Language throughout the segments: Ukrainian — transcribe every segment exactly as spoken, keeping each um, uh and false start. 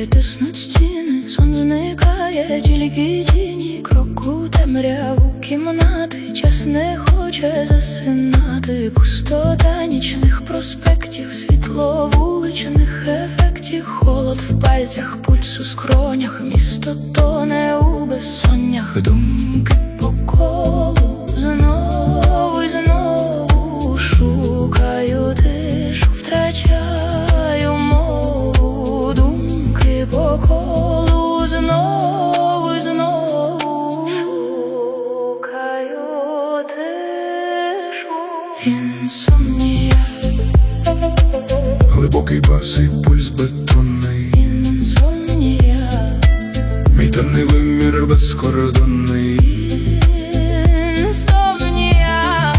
Думки тиснуть стіни, сон зникає, тільки тіні, кроку темряву кімнати. Час не хоче засинати, пустота нічних проспектів, світло вуличних ефектів, холод в пальцях, пульс у скронях, місто тоне у безсоннях. Думки по колу знову і знову шукаю тишу, втрачаю мову. Думки по колу знову і знову шукаю тишу. Інсомнія. Глибокий бас і пульс бетонний. Інсомнія. Мій темний вимір безкордонний. Інсомнія.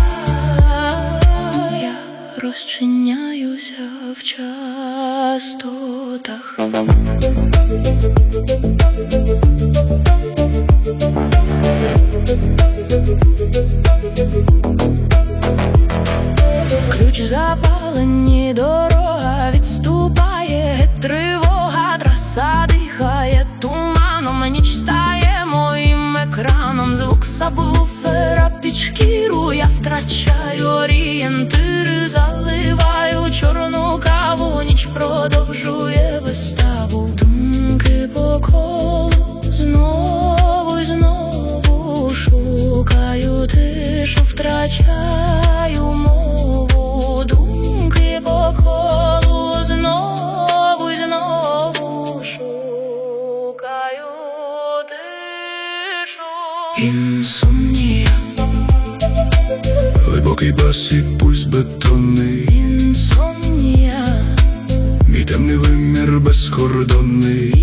Я розчиняюся в частотах. Ключ запалені, дорога відступає, геть тривога, траса дихає туманом, ніч стає моїм екраном. Звук сабвуфера під шкіру, я втрачаю орієнтири, заливаю чорну каву, ніч продовжує виставу. Думки по колу знову і знову шукаю тишу, втрачаю мову. Думки по колу знову і знову шукаю тишу. Інсомнія. Глибокий бас і пульс бетонний. Інсомнія. Мій темний вимір безкордонний.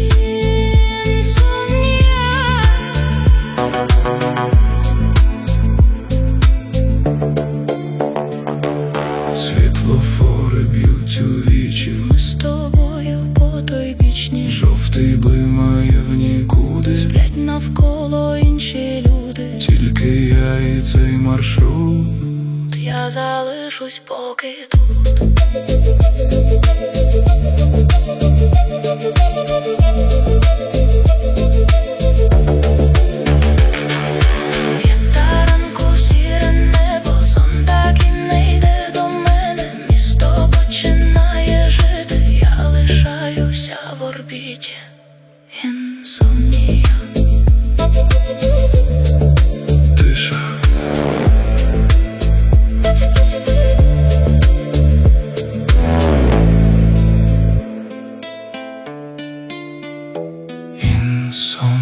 Світлофори б'ють у вічі, Ми з тобою потойбічні, жовтий блимає в нікуди. сплять навколо інші люди, Тільки я і цей маршрут. я залишусь поки тут. П'ята ранку, сіре небо, сон так і не йде до мене. Місто починає жити, я лишаюся в орбіті. Інсомнія. Тиша. Інсомнія.